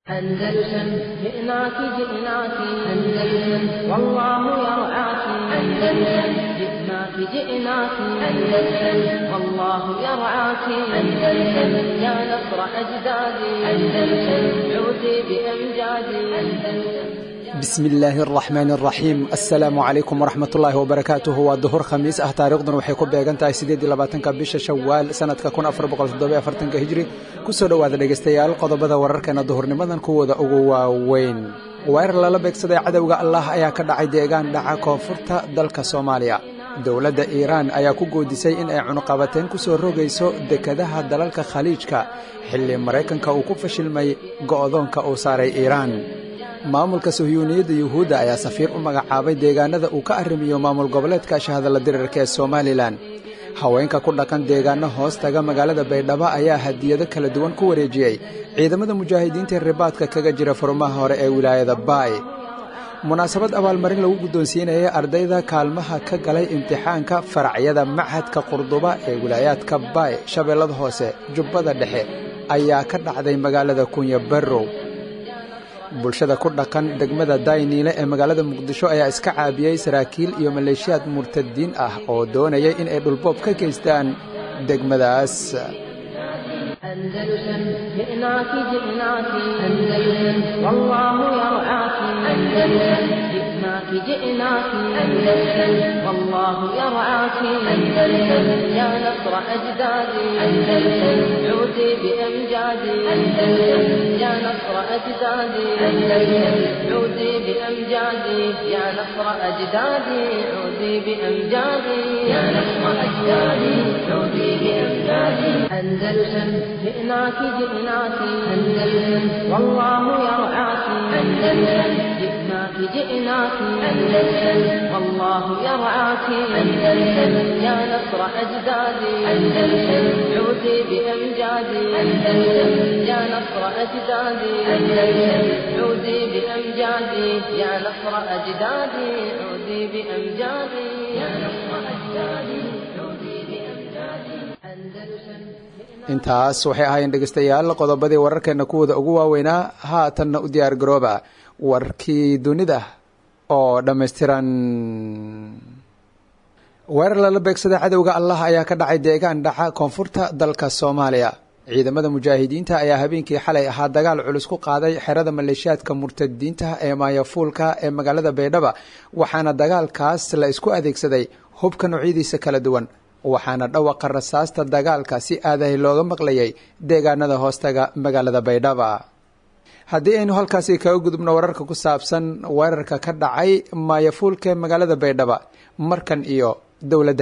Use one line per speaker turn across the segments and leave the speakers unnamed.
أندلسن جئناك جئناك أندلسن والله يرعاك أندلسن جئناك جئناك أندلسن والله يرعاك أندلسن يا نصر أجدادي أندلسن عودي بأمجادي أندلسن
بسم الله الرحمن الرحيم السلام عليكم ورحمة الله وبركاته وظهر خميس تاريخنا waxay ku beegantahay 28 bisha Shawaal sanadka 1447 hijri ku soo dhawaada dhageystayaal qodobada wararkana duhurnimadan kuwada ugu waaweyn weerar la beegsaday cadawga Allah ayaa ka dhacay deegaan dhaca koonfurta dalka Soomaaliya dawladda Iiraan ayaa ku goodisay in ay cunuqabateen ku soo rogayso dekadaha dalalka Khaliijka xilli Mareykanka uu ku fashilmay go'doonka uu saaray Iiraan maamulka Suhiyuuniyadda Yuhuudda ayaa safiir u magacaabay deegaanada uu ka arrimiyo maamul goboleedka shahadada dirirka ee Soomaaliland haweenka ku dhaqan deegaano hoos taga magaalada Baydhabo ayaa hadiyado kala duwan ku wareejiyay ciidamada mujaahidiinta ribaadka kaga jira furmaha hore ee wilaayada Baay munaasabad abaalmarin lagu guddoonsiinayay ardayda kaalmaha ka galay imtixaanka faracyada Machadka Qurduba ee wilaayadka Baay Shabeellada Hoose Jubbada Dhexe ayaa ka dhacday magaalada Kunya Barrow bulshada ku dhaqan degmada Dayniile ee magaalada Muqdisho ayaa iska caabiyay saraakiil iyo maleeshiyaad murtadiin ah oo doonayay in ay dhulboob ka geystaan degmadaas
أندلسن جئناك جئناك أندلسن والله يرعاك أندلسن جئناك جئناك أندلسن والله يرعاك أندلسن يا نصر أجدادي أندلسن عودي بأمجادي أندلسن يا نصر أجدادي أندلسن عودي بأمجادي يا نصر أجدادي عودي بأمجادي يا نصر أجدادي عودي بأمجادي أندلسن جئناك جئناك أندلسن والله يرعاك أندلسن جئناك جئناك أندلسن والله يرعاك أندلسن يا نصر أجدادي أندلسن عودي بأمجادي أندلسن يا نصر أجدادي أندلسن عودي بأمجادي يا نصر أجدادي عودي بأمجادي يا نصر أجدادي عودي بأمجادي أندلسن
intaas waxay ahaayeen dhageystayaal qodobadii wararkeena kuwada ugu waaweynaa haatanna u diyaar garooba warkii dunida oo dhammaystiran weerar la beegsaday cadawga Allah ayaa ka dhacay deegaan dhaca koonfurta dalka Soomaaliya ciidamada mujaahidiinta ayaa habeenkii xalay ahaa dagaal culus ku qaaday xerada maleeshiyaadka murtadiinta ee Maayafuulka ee magaalada Baydhabo waxaana dagaalkaas la isku adeegsaday hubka noocyadiisa kala duwan waxaana dhawaqa rasaasta dagaalka si aadahay looga maqlayay deegaanada hoostaga magaalada Baydhabo haddii aynu halkaasi kaga gudubno wararka ku saabsan weerarka ka dhacay Maayafuulka magaalada Baydhabo markan iyo dawladda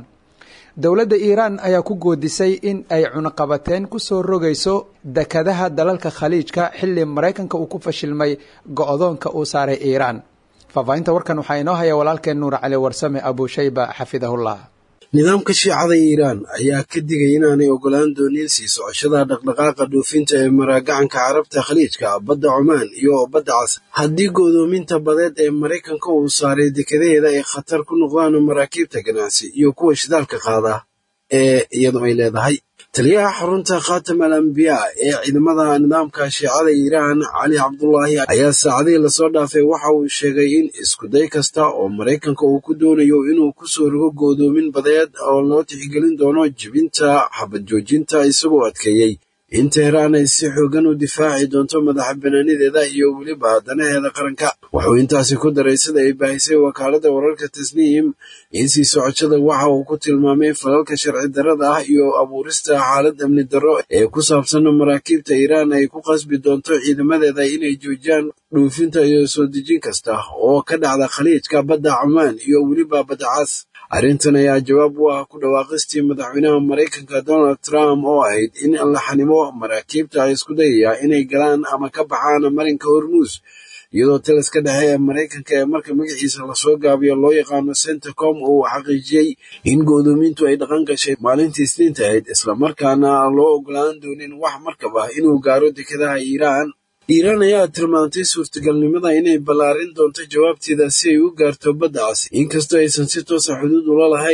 Iiraan ayaa ku goodisay in ay cunuqabateen ku soo rogayso dekadaha dalalka Khaliijka xilli Mareykanka uu ku fashilmay go'doonka uu saaray Iiraan faafahinta warkan waxaa inoo haya walaalkeen Nuur Cali Warsame Abu Shayba xafidahullah
nidaamka shiicada Iiraan ayaa ka digay inaanay ogolaan doonin sii socoshada dhaqdhaqaaqa dhoofinta ee maragacanka carabta Khaliijka badda Oman iyo badda Cas haddii go'doominta badeed ee Mareykanka uu saaray dekedaheeda ay khatar ku noqdaan maraakiibta ganacsi iyo kuwa shidaalka qaada ee iyadu ay leedahay taliyaha xarunta Khatam al-Anbiya ee ciidamada nidaamka shiicada Iiraan Cali Cabdullaahi ayaa saacadii la soo dhaafay waxa uu sheegay in isku day kasta oo Mareykanka uu ku doonayo inuu ku soo rogo go'doomin badeed oo loo tixgelin doono jibinta xabad joojinta isagoo adkeeyay in Teheraan ay si xoogan u difaaci doonto madaxbannaanideeda iyo weliba danaheeda qaranka wuxuu intaasi ku daray sida ay baahisay wakaaladda wararka Tasniim in sii socoshada waxa uu ku tilmaamay falalka sharci darrada ah iyo abuurista xaalad amni darro ee ku saabsan maraakiibta Iiraan ay ku qasbi doonto ciidamadeeda inay joojiyaan dhoofinta iyo soo dejin kasta oo ka dhacda Khaliijka badda Oman iyo weliba badda Cas arrintan ayaa jawaab u ah ku dhawaaqistii madaxweynaha Mareykanka Donald Trump oo ahayd in la xanimo maraakiibta isku dayaya inay galaan ama ka baxaan marinka Hormuz iyadoo taliska dhexe ee Mareykanka ee marka magaciisa lasoo gaabiyo loo yaqaano CENTCOM uu xaqiijiyey in go'doomintu ay dhaqan gashay maalintii Isniinta ahayd isla markaana loo ogolaan doonin wax markab ah inuu gaaro dekedaha Iiraan ayaa tilmaantay suurtagalnimada inay ballaarin doonto jawaabteeda si ay u gaarto badda Cas inkastoo aysan si toos ah xuduud ula lahayn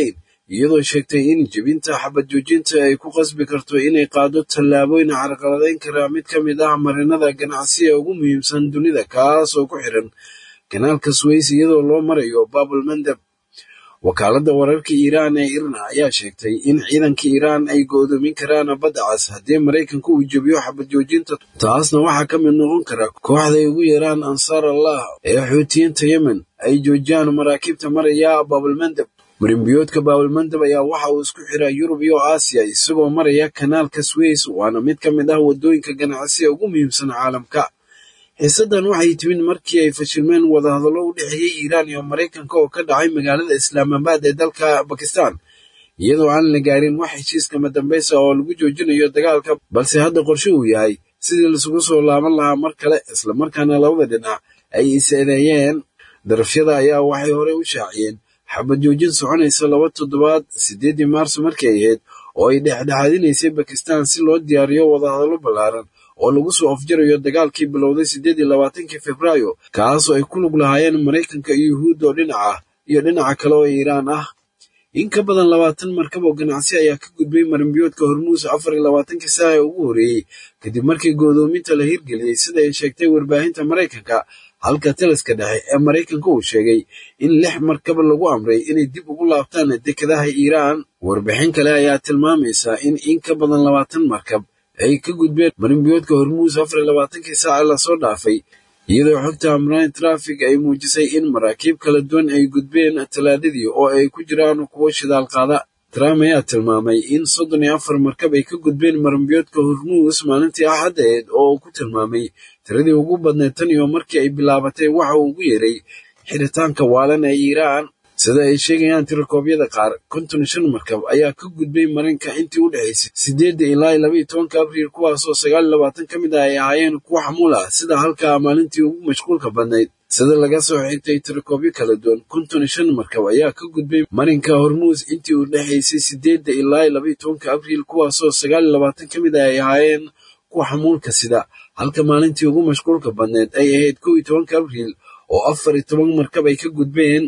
iyadoo sheegtay in jebinta xabad joojinta ay ku qasbi karto inay qaado tallaabooyin carqaladayn kara mid ka mid ah marinada ganacsiga ugu muhiimsan dunida kaas oo ku xiran kanaalka Suez iyadoo loo marayo Bab el-Mandeb. wakaaladda wararka Iiraan ee IRNA ayaa sheegtay in ciidanka Iiraan ay go'doomin karaan badda cas haddii Maraykanku uu jebiyo xabad joojinta. taasna waxaa ka mid noqon kara kooxda ay ugu yeeraan Ansaar Allah ee Xuutiyiinta Yemen ay joojiyaan maraakiibta maraya Bab el-Mandeb. marinbiyoodka Bab el-Mandeb ayaa waxa uu isku xiraa Yurub iyo Aasiya isagoo maraya kanaalka Suez, waana mid ka mid ah waddooyinka ganacsiga ugu muhiimsan caalamka. xiisadan waxay timid markii ay fashilmeen wadahadallo u dhexeeyey Iiraan iyo Maraykanka oo ka dhacay magaalada Islaamabad ee dalka Bakistan, iyadoo aan la gaarin wax heshiis kama dambaysa oo lagu joojinayo dagaalka, balse hadda qorshe uu yahay sidii laisugu soo laaban lahaa mar kale, isla markaana labada dhinac ay is-eedeeyeen. darafyada ayaa waxay hore u shaaciyeen xabad joojin soconaysa 2 toddobaad 8 Maarso markay ahayd oo ay dhexdhexaadinaysay Bakistan si loo diyaariyo wadahadallo ballaaran oo lagu soo afjarayo dagaalkii bilowday 28 Febraayo, kaasoo ay ku lug lahaayeen Maraykanka iyo Yuhuudda oo dhinaca kale oo Iiraan ah. in ka badan 20 markab oo ganacsi ayaa ka gudbay marinbiyoodka Hormuz 24 saac ugu horeeyey kadib markii go'doominta la hirgeliyey, sida ay sheegtay warbaahinta Maraykanka, halka taliska dhexe ee Maraykanka uu sheegay in 6 markab lagu amray inay dib ugu laabtaan dekedaha Iiraan. warbixin kale ayaa tilmaamaysa in ka badan 20 markab ay ka gudbeen marinbiyoodka Hormuz 24 saac la soo dhaafay, iyadoo xogta Amraan Traffic ay muujisay in maraakiib kala duwan ay gudbeen Talaadadii oo ay ku jiraan kuwo shidaal qaada. Trump ayaa tilmaamay in 34 markab ay ka gudbeen marinbiyoodka Hormuz maalintii Axaddeed oo uu ku tilmaamay tiradii ugu badneyd tan iyo markii ay bilaabatay waxa uu ugu yeeray xiritaanka waalan ee Iiraan. sida ay sheegayaan tirakoobyada qaar, 55 markab ayaa ka gudbay marinka intii u dhaxaysay 8 ilaa 12 Abriil, kuwaasoo 29 ka mid ah ay ahaayeen kuwo xamuul ah, sida halka maalintii ugu mashquulka badnayd. sida laga soo xigtay tirakoobyo kala duwan, 55 markab ayaa ka gudbay marinka Hormuz intii u dhaxaysay 8 ilaa 12 Abriil, kuwaasoo 29 ka mid ah ay ahaayeen kuwo xamuulka sida, halka maalintii ugu mashquulka badnayd ay ahayd 11 Abriil oo 14 markab ay ka gudbeen.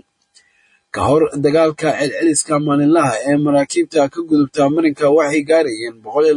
ka hor dagaalka celceliska maalinlaha ee maraakiibta ka gudubta marinka waxay gaarayeen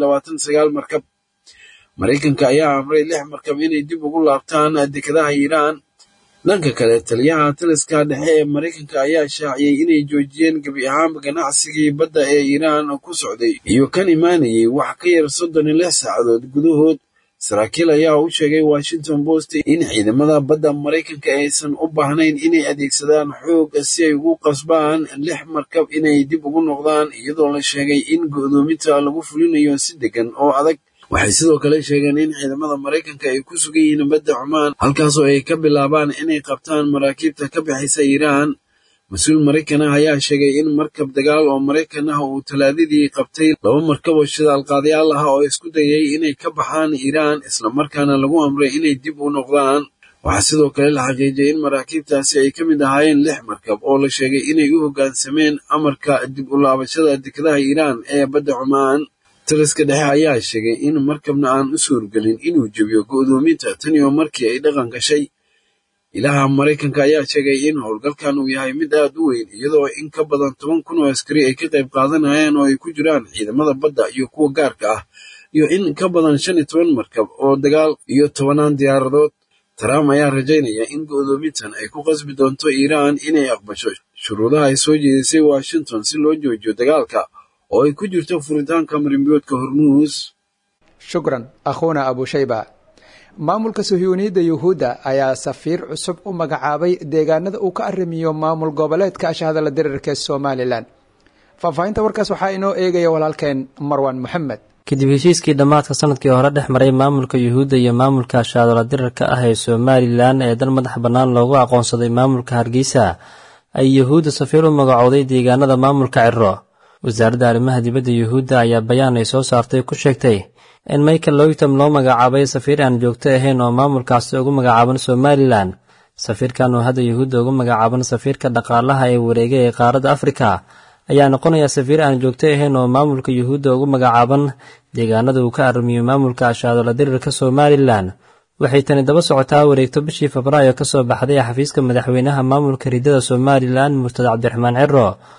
129 markab. Maraykanka ayaa amray 6 markab inay dib ugu laabtaan dekedaha Iiraan. dhanka kale, taliyaha taliska dhexe ee Maraykanka ayaa shaaciyey inay joojiyeen gebi ahaanba ganacsigii badda ee Iiraan ku socday iyo kan imaanayay wax ka yar 36 saacadood gudahood. saraakiil ayaa u sheegay Washington Post in ciidamada badda Maraykanka aysan u baahnayn inay adeegsadaan xoog si ay ugu qasbaan 6 markab inay dib ugu noqdaan, iyadoo la sheegay in go'doominta lagu fulinayo si degan oo adag. waxay sidoo kale sheegeen in ciidamada Maraykanka ay ku sugan yihiin badda Cumaan, halkaasoo ay ka bilaabaan inay qabtaan maraakiibta ka bixaysa Iiraan. mas-uul Maraykan ah ayaa sheegay in markab dagaal oo Maraykan ah uu Talaadadii qabtay 2 markab oo shidaal qaadayaal ah oo isku dayay inay ka baxaan Iiraan, isla markaana lagu amray inay dib u noqdaan. waxaa sidoo kale la xaqiijiyay in maraakiibtaasi ay ka mid ahaayeen 6 markab oo la sheegay inay u hoggaansameen amarka dib u laabashada dekedaha Iiraan ee badda Cumaan. taliska dhexe ayaa sheegay in markabna aan u suurgelin inuu jebiyo go'doominta tan iyo markii ay dhaqan gashay. ilaha Maraykanka ayaa sheegay in howlgalkan uu yahay mid aad u weyn, iyadoo in ka badan 10,000 oo askari ay ka qayb qaadanayaan oo ay ku jiraan ciidamada badda iyo kuwa gaarka ah, iyo in ka badan 15 markab oo dagaal iyo 10 diyaaradood. Trump ayaa rajaynaya in go'doomintan ay ku qasbi doonto Iiraan inay aqbasho shuruudaha ay soo jeedisay Washington si loo joojiyo dagaalka oo ay ku jirto furitaanka marinbiyoodka Hormuz.
shukran akhuuna Abu Shayba. maamulka Suhiyuuniyadda Yuhuudda ayaa safiir cusub u magacaabay deegaanada uu ka arrimiyo maamul goboleedka ashhadala dirirka Somaliland. faahfaahinta warkaas waxaa inoo eegaya walaalkeen Marwan Moxamed.
kadib heshiiskii dhammaadka sanadkii hore dhex maray maamulka Yuhuudda iyo maamulka ashhadala dirirka ah ee Somaliland ee dal madax bannaan loogu aqoonsaday maamulka Hargeysa, ay Yuhuudda safiir u magacowday deegaanada maamulka Ciro. wasaaradda arrimaha dibadda Yuhuudda ayaa bayaan ay soo saartay ku sheegtay in Michael Loytom loo magacaabay safiir aan joogto ahayn oo maamulkaasi ugu magacaaban Somaliland. safiirkan oo hadda Yuhuudda ugu magacaaban safiirka dhaqaalaha ee wareegay ee qaaradda Afrika ayaa noqonaya safiir aan joogto ahayn oo maamulka Yuhuudda ugu magacaaban deegaanada uu ka arrimiyo maamulka ashhadala dirirka Somaliland. waxay tani daba socotaa wareegto bishii Febraayo ka soo baxday xafiiska madaxweynaha maamulka ridada Somaliland Murtada Cabdiraxmaan Ciro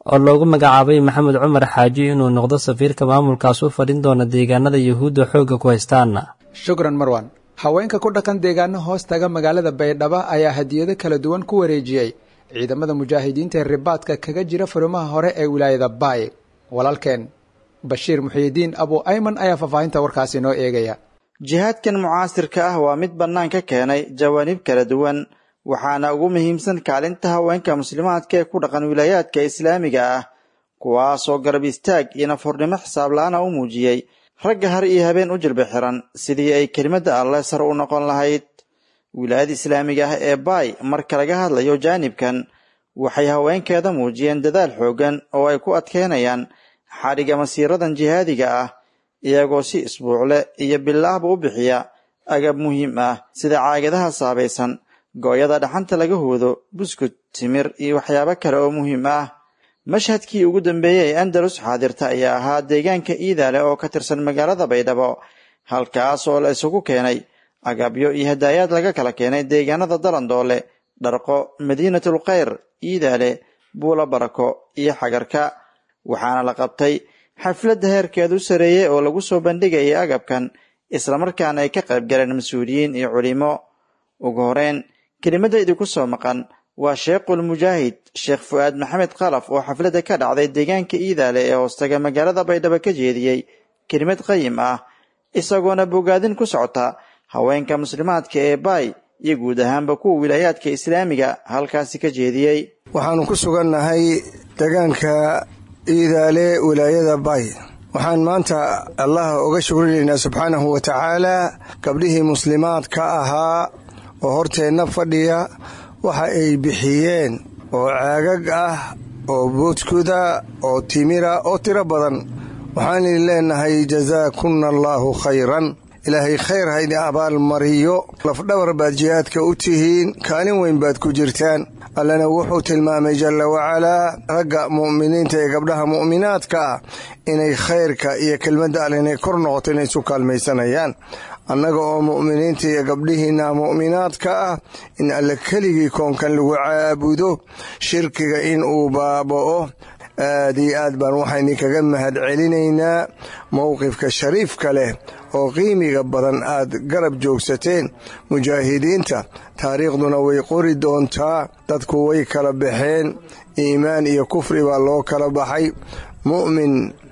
oo loogu magacaabay maxamed cumar xaaji inuu noqdo safiirka maamulkaas u fadhin doona deegaanada yuhuudda xoogga ku haystaan.
shukran marwan. haweenka ku dhaqan deegaano hoos taga magaalada baydhabo ayaa hadiyado kala duwan ku wareejiyey ciidamada mujaahidiinta ee ribaadka kaga jira furimaha hore ee wilaayada baay. walaalkeen bashiir muxiyidiin abu ayman ayaa faahfaahinta warkaasi noo eegaya.
jihaadkan mucaasirka ah waa mid bannaan ka keenay jawaanib kala duwan, waxaana ugu muhiimsan kaalinta haweenka muslimaadka ee ku dhaqan wilaayaadka islaamiga ah, kuwaasoo garab istaag iyo nafurnimo xisaab la-aan u muujiyey ragga har iyo habeen u jilba xiran sidii ay kelimadda alleh sar u noqon lahayd. wilaayada islaamiga ah ee baay marka laga hadlayo jaanibkan waxay haweenkeeda muujiyeen dadaal xooggan oo ay ku adkeynayaan xadhigga masiiradan jihaadiga ah, iyagoo si isbuucle iyo bilaahba u bixiya agab muhiim ah sida caagadaha saabaysan, gooyada dhaxanta laga hoodo, buskud, timir iyo waxyaabo kale oo muhiim ah. mashhadkii ugu dambeeyey ee andalus xaadirta ayaa ahaa deegaanka iidaale oo ka tirsan magaalada baydhabo, halkaas oo la isugu keenay agabyo iyo hadaayaad laga kala keenay deegaanada dalandoole, dharqo, madiinatul khayr, iidaale, buula barako iyo xagarka. waxaana la qabtay xafladda heerkeedu sareeyey oo lagu soo bandhigayay agabkan, islamarkaana ay ka qayb galeen mas-uuliyiin iyo culimo. ugu horeyn kelimadda idinku soo maqan waa sheekhul mujaahid sheekh fu'aad maxamed qalaf oo xafladda ka dhacday deegaanka iidaale ee hoostaga magaalada baydhabo ka jeediyey kelimad qayim ah, isagoona bogaadin ku socota haweenka muslimaadka ee baay iyo guud ahaanba kuwa wilaayaadka islaamiga halkaasi ka jeediyey.
waxaanu ku sugannahay deegaanka iidaale wilaayada baay. waxaan maanta allah uga shukrinaynaa subxaanahu wa tacaala gabdhihii muslimaadka ahaa oo horteenna fadhiya waxa ay bixiyeen oo caagag ah oo buudkuda oo timira oo tiro badan. waxaan idin leenahay jazaakunna allaahu khayran, ilaahay khayr ha idin abaalmariyo. lafdhabar baad jihaadka u tihiin, kaalin weyn baad ku jirtaan. allana wuxuu tilmaamay jalla wacalaa ragga mu'miniinta ee gabdhaha mu'minaadka ah inay khayrka iyo kelmadda alle inay kor noqoto inay isu kaalmaysanayaan. annaga oo mu'miniinta iyo gabdhihiinna mu'minaadka ah in alle keligii koonkan lagu caabudo, shirkiga in uu baaba'o. aad iyo aad baan waxaan idinkaga mahad celinaynaa mowqifka shariifka leh oo qiimiga badan aad garab joogsateen mujaahidiinta. taariikhduna way qori doontaa, dadku way kala baxeen, iimaan iyo kufri baa loo kala baxay, mu'min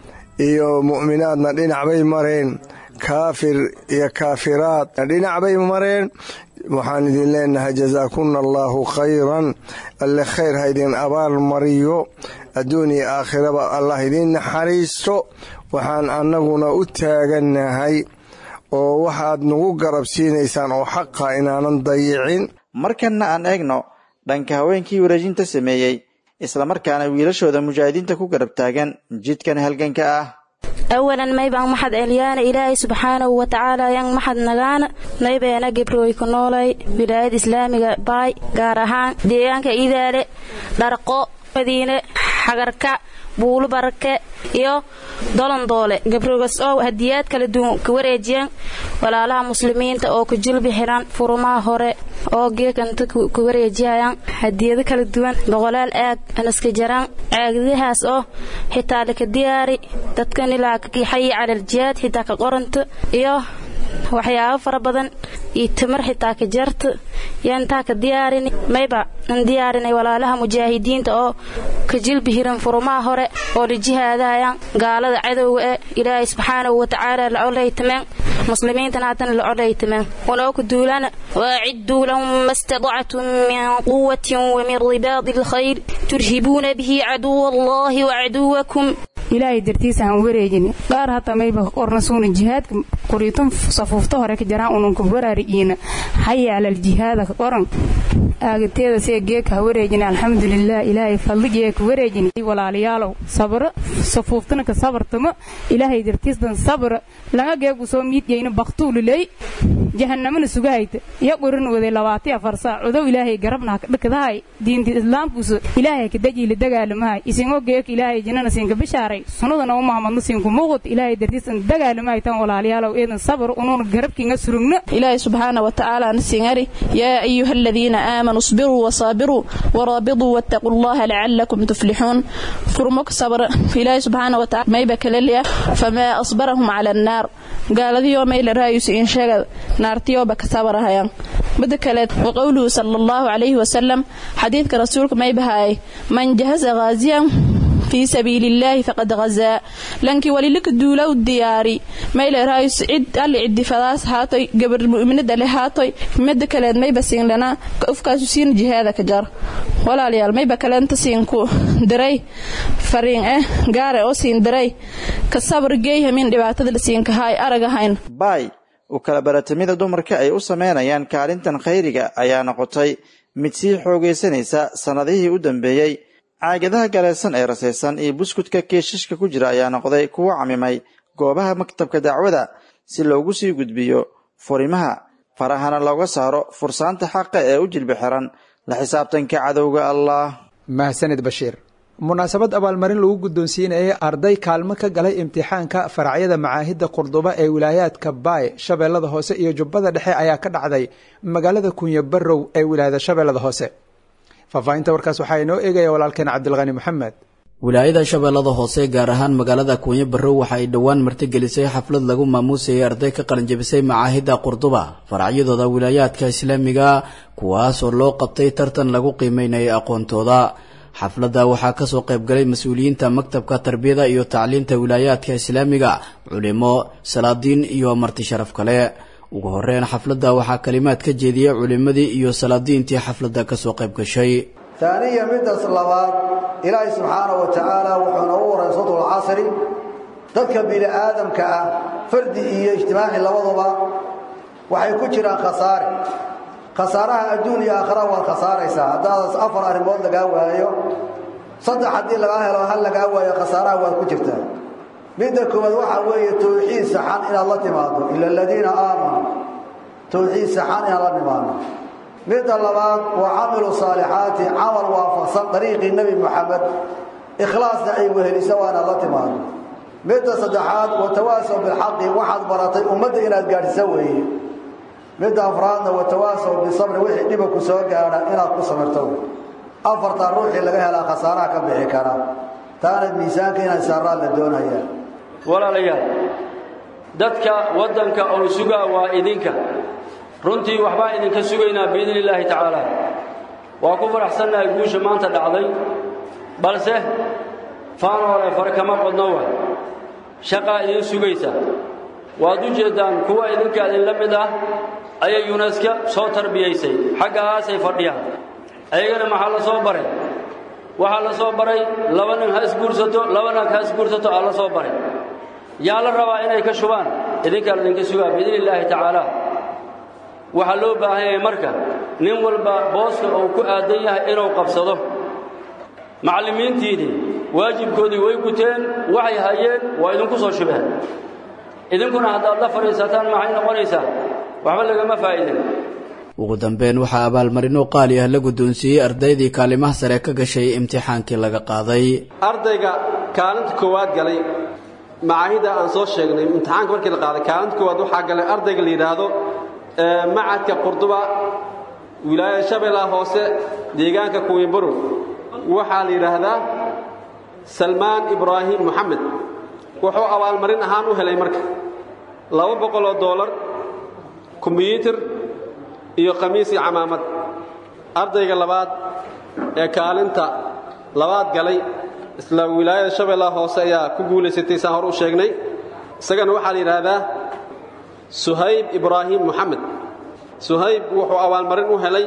iyo mu'minaadna dhinac bay mareen, kaafir iyo kaafiraadna dhinac bay mareen. waxaan idin leenahay jazaakunna allaahu khayran, alle khayr ha idin abaal mariyo, adduun iyo aakhiraba allah idin naxariisto. waxaan annaguna u taagannahay oo waxaad nagu garab siinaysaan oo xaqa inaanan dayicin.
markanna aan eegno dhanka haweenkii wareejinta sameeyey, islamarkaana wiilashooda mujaahidiinta ku garab taagan jidkan halganka ah.
أولا مايبان محد إليانا إلهي سبحانه وتعالى ين محد نغانا مايبانا قبروي كنولي ولاية إسلامي باي غارهان ديانك إذالي دارقو مدينة حقركا buulo barake iyo dolandoole gabrogas oo hadiyaad kala duwan ka wareejiyeen walaalaha muslimiinta oo ku jilbi xiran furumaha hore oo geekanta ku wareejiyaan hadiyado kala duwan boqolaal aag anaska jaraan aagadahaas oo xitaa la ka diyaari dadkan ilaa ka xay cala jihaad xitaa ka qoranta iyo waxyaabo fara badan iyo tamar xitaa ka jarta yaanta ka diyaarin mayba aan diyaarinay walaalaha mujaahidiinta oo ka jilbi xiran furumaha hore oo jihaadayaan gaalada cadowga ee Ilaahay subhanahu wa ta'ala la olaytman muslimiintana haatan la olaytman walaw ku duulana wa'iddu lahum mastada'tum min quwwatin wa min ribaadil khayr turhibuna bihi aduwallahi wa aduwakum
ilaahay dartiisa aan wareejin qaar hata mayba qornasuuna jihaadka qoriitan safuufta hore ka jaraan unun ku waraariina hayal al jihaad qoran aagteeda si geeka wareejin alxamdulillah ilaahay fadliga ku wareejin walaalayaalow sabr safuuftana ka sabartama ilaahay dartiisdan sabr laga geegu soo miidayna baqtuulilay jahannamana sugayta ya qoran waday 24 saac udow ilaahay garabna ka dhigdahay diinta islaamku ilaahay ka dajiil dagaalamahay isingo geek ilaahay jinana siinka bishaaray sunadana Muhammad siinka muuqat ilaahay dartiisan dagaalamahay tan walaalayaalow sabr unun garabkiina surugna
ilaahay subhanahu wa ta'ala nasiingari ya ayyuhalladheena aamanu آمنوا اصبروا وصابروا ورابطوا واتقوا الله لعلكم تفلحون فرمك صبر في الله سبحانه وتعالى ما يبكى لليا فما أصبرهم على النار قال ذي يوم إلى رايس إن شغل نارتيو بك صبرها يا بدكلت وقوله صلى الله عليه وسلم حديث رسولك ما يبهاي من جهز غازيا في سبيل الله فقد غزا لانك وللك دولو الدياري ما إلى رايس عد اللي عد فلاس هاتي قبل المؤمنين اللي هاتي مدكلت ما يبسين لنا كأفكاسين جهادك جار ولا ليال ما يبكلن تسينكو دري فرين قاري أو سين دري كالصبر جيها من دبعتد لسينك هاي أرجعين
باي وكلا baratamida dumarka ay u sameynayaan kaalintan khayriga ayaa noqotay mid sii xoogeysanaysa sanadihii u dambeeyay caagadaha galaysan ee rasaysan iyo buskudka keeshashka ku jira ayaa noqday kuwo camimay goobaha maktabka dacwada si loogu sii gudbiyo furimaha farahana looga saaro fursaanta xaqa ee u jilba xiran la xisaabtanka cadowga Allah
mahsanid Bashiir munaasabad abaalmarin lagu guddoonsiinayay arday kaalmo ka galay imtixaanka faracyada macaahidda Qurduba ee wilaayadka Baay Shabeellada Hoose iyo Jubbada Dhexe ayaa ka dhacday magaalada Kunya Barrow ee wilaayada Shabeellada Hoose faafahinta warkaas waxa inoo eegaya walaalkeen Cabdulqani Maxamed
wilaayada Shabeellada Hoose gaar ahaan magaalada Kunya Barrow waxa ay dhawaan martigelisay xaflad lagu maamuusay arday ka qalin jabisay macaahidda Qurduba faracyadooda wilaayadka Islaamiga kuwaas oo loo qabtay tartan lagu qiimeynay aqoontooda xafladda waxaa ka soo qayb galay mas'uuliyiinta maktabka tarbiyada iyo tacliinta wilaayadka Islaamiga culimo salaadiin iyo marti sharaf kale ugu horeyn xafladda waxaa kalimaad ka jeediyay culimadii iyo salaadiintii xafladda ka soo qayb gashay
ثانيا مد الصلوات إلهي سبحانه وتعالى وحنور صوت العصر ذلك بلا آدم كفردي اجتماعي لوضبا وحي كجرا خسارها الدنيا آخرة والخسارة هذا أفر أرمون لقاوة صدق حدي لقاها لو هل لقاوة خسارها والكجرتا بدكم الوحى وهي توحيد سحان إلى الله تماضوا إلا الذين آمنوا توحيد سحان إلى الله تماضوا مد اللبات وعملوا صالحات عمل وافصل طريق النبي محمد إخلاص نعيبه لسوان الله تماضوا مد صدحات وتواسوا بالحق وحد برطي ومد إلى القار سوي مد أفرادنا وتواسوا بالصبر وحي نبكوا سوقنا إلى قصمرتو أفرط الروح اللي بها لا خسارة كبحكرة تانت ميسانك إلى سراء للدون هيا
ولا ليال ددك ودنك أو سقا وإذنك runtii waxba idin ka sugaynaa biidin illaahi tacaala waa ku faraxsannahay guusha maanta dhacday balse faan hore far kama qodno wa shaqaa idin sugaysa waad u jeedaan kuwa idinka idin la mid ah ayay UNESCO soo tarbiyaysay xaggaasay fadhiyaan ayagana maxaa la soo baray waxaa la soo baray laba nin ha isguursato aa la soo baray yaa la rabaa inay ka shubaan idinkaa idinka sugaa biidin illaahi tacaala waxaa loo baahan yahay marka nin walba booska uu ku aadan yahay inuu qabsado macallimiintiidii waajibkoodii way guteen waxay hayeen waa idinku soo shubeen idinkuna haddaad la fadhiisataan maxay noqonaysaa waxba lagama faa'iidin
ugu dambeyn waxaa abaalmarino qaali ah la guddoonsiiyey ardaydii kaalimaha sare ka gashay imtixaankii laga qaaday
ardayga kaalinta koowaad galay macaahida aan soo sheegnay imtixaanka markii la qaaday kaalinta koowaad waxaa galay ardayga la yidhaahdo macadka Qurduba wilaayada Shabeellaha Hoose deegaanka Kunya Barrow waxaa la yiraahdaa Salmaan Ibrahim Muhammad wuxuu abaalmarin ahaan u helay marka $200 kombiyuutar iyo khamiis iyo camaamad ardayga labaad ee kaalinta labaad galay isla wilaayada Shabeellaha Hoose ayaa ku guuleysatay saan hor u sheegnay isagana waxaa la yiraahdaa Suhayb Ibrahim Muhammad Suhayb wuxuu abaalmarin u helay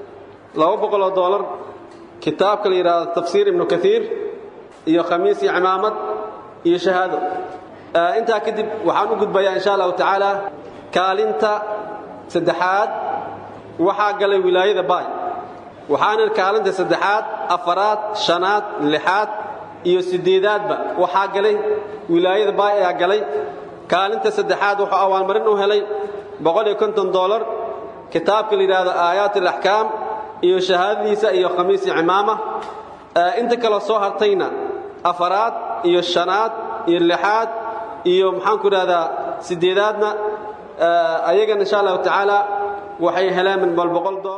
$200 kitaabka la yiraahdo tafsiir ibn Kathir iyo khamiis iyo cimaamad iyo shahaado inta kadib waxaan u gudbayaa insha Allah ta'ala kaalinta saddexaad waxaa galay wilaayada Baay waxaana kaalinta saddexaad afaraad shanaad lixaad iyo sideedaadba waxaa galay wilaayada Baay ayaa galay kaalinta saddexaad wuxuu abaalmarin u helay $150 kitaabka la yiraahdo aayaat al-ahkaam iyo shahaadadiisa iyo khamiis iyo cimaama inta kala soo hartayna afaraad iyo shanaad iyo lixaad iyo maxaan ku raahdaa sideedaadna ayagana insha Allah ta'ala waxay helaan min $100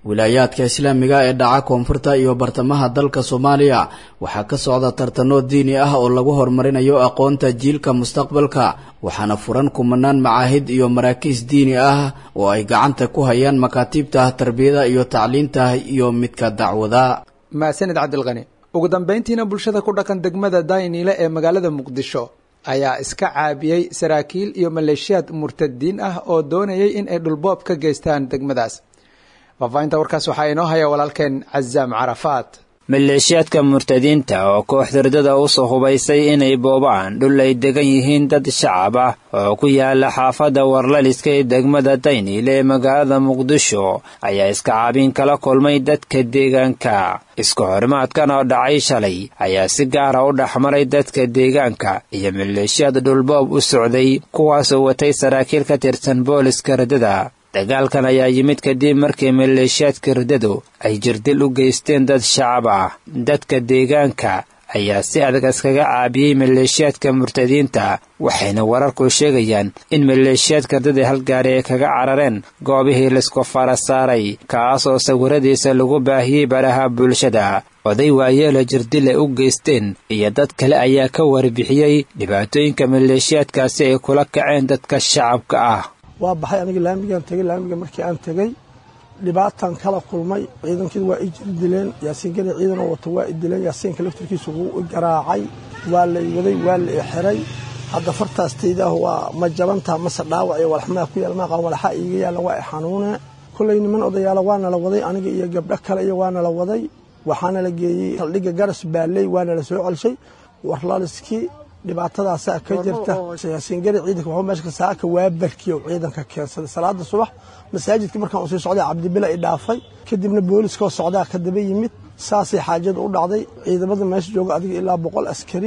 wilaayaadka islaamiga ee dhaca koonfurta iyo bartamaha dalka Soomaaliya waxaa ka socda tartano diini ah oo lagu horumarinayo aqoonta jiilka mustaqbalka waxaana furan kumanaan macaahid iyo maraakiis diini ah oo ay gacanta ku hayaan makaatiibta tarbiyada iyo tacliinta iyo midka dacwada.
maasanid cabdilqani. ugu dambeyntiina bulshada ku dhaqan degmada Daynile ee magaalada Muqdisho ayaa iska caabiyey saraakiil iyo maleeshiyaad murtadiin ah oo doonayay in ay dhulboob ka geystaan degmadaas. faafahinta warkaas waxaa inoo haya walaalkeen Cazaam Carafaat.
maleeshiyaadka murtadiinta oo kooxda ridada u soo hubaysay inay boobaan dhul ay degan yihiin dad shacab ah oo ku yaala xaafadda Warlaliska ee degmada Daynile ee magaalada Muqdisho ayaa iska caabin kala kulmay dadka deegaanka. isku xirmaadkan oo dhacay shalay ayaa si gaar ah u dhaxmaray dadka deegaanka iyo maleeshiyada dhulboob u socday kuwaasoo watay saraakiil ka tirsan booliska ridada. dagaalkan ayaa yimid kadib markii maleeshiyaadka ridadu ay jirdil u geysteen dad shacab ah. dadka deegaanka ayaa si adag iskaga caabiyey maleeshiyaadka murtadiinta waxayna wararku sheegayaan in maleeshiyaadka ridada halgaari ay kaga carareen goobihii laisku fara saaray kaas oo sawiradiisa lagu baahiyey baraha bulshada. oday waayeela jirdil ay u geysteen iyo dad kale ayaa ka warbixiyey dhibaatooyinka maleeshiyaadkaasi ay kula kaceen dadka shacabka ah.
waa baxay aniga laamigaan tagay laamiga markii aan tagay dhibaatan kala kulmay ciidankii waa dileen yaasiin gani ciidan oo wato waa dileen yaasiinka laftirkiisu wuu garaacay waa la waday waa la xiray hadda fartaastayda waa ma jabanta mase dhaawac iyo walxmaa ku yaal ma qaan walaxa iiga yaala waa xanuuna kulay niman odayaal waana la waday aniga iyo gabdho kale iyo waana la waday waxaana la geeyay saldhigga garas baalay waana la soo celshay Warlaliskii dhibaatadaas ka jirta yaasiin gari ciidanka wuxuu meesha ka saaka waa barkiyo ciidanka keensaday salaada subax masaajidka markaan uu soo socday Cabdibila ay dhaafay kadibna booliska socdaa ka daba yimid saasay xaajad u dhacday ciidamada meesha jooga adiga ilaa 100 askari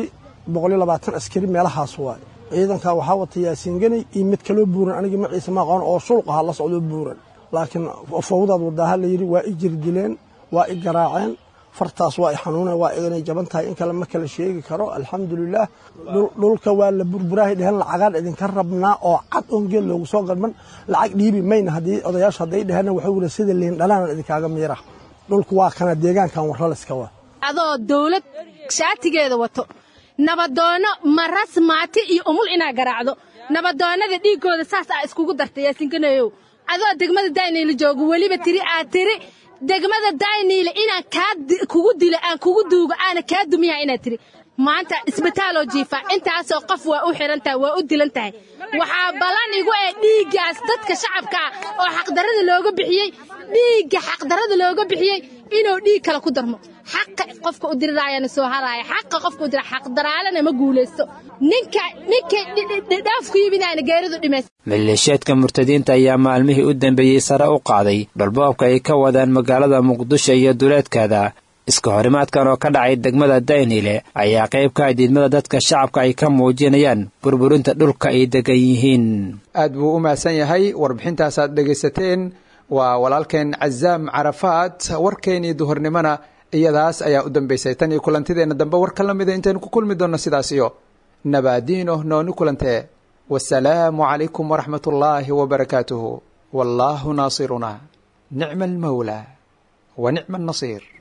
120 askari meelahaas waay ciidanka waxa wata yaasiin gani iyo mid kale buuran aniga ma ciise ma aqoon oo sulq ah la socdo buuran laakiin fawdad wadaha la yiri waa ijirdileen waa igaraaceen fartaas waa xanuuna waa inay jaban tahay in kala ma kala sheegi karo alxamdulillah dhulka waa la burburaahay dhahan lacag idin ka rabnaa oo cad oo geel loogu soo galman lacag dhiibi mayna hadii odayaasha haday dhahan waxa uu sida leen dhalaan idin kaaga miira dhulku waa kana deegaankan Warlaliska waa
adoo dawlad shaatigeeda wato nabadoono marasmaati iyo umul ina garaacdo nabadoonada dhiigooda saas ah iskugu dartay yaasiin ganayo adoo degmada Daynile joogo waliba tiri aad tiri degmada Daynile inaan kugu dilo aan kugu duugo aan ka dumiyaa inaad tiri maanta isbitaal oo jiifa intaas oo qof waa u xirantahay waa u dilantahay waxa balan igu ee dhiigaas dadka shacabka oo xaq darada looga bixiyay dhiiga xaq darada looga bixiyay inuu dhiig kala ku darmo xaq qofka u diriraayana soo haraaya xaq qofka u dira xaq daraalana ma guuleysto ninka dhaaf ku yibinaana geeridu dhimays.
maleeshiyaadka murtadiinta ayaa maalmihii u dambeeyey sare u qaaday dhulboobka ay ka wadaan magaalada Muqdisho iyo duleedkeeda. isku horimaadkan oo ka dhacay degmada Daynile ayaa qayb ka diidmada dadka shacabka ay ka muujinayaan burburinta dhulka ay degan yihiin.
aad buu u maasan yahay warbixintaas aad dhageysateen waa walaalkeen Cazaam Carafaat. warkeeni duhurnimana iyadaas ayaa u dambeysay tan iyo kulantideena dambe war kala mid intaan ku kulmi doono sidaas iyo nabaadiino nooni kulantee wassalaamu calaykum waraxmatullaahi wabarakaatuhu wallaahu naasiruna nicma almawla wa nicma annasiir.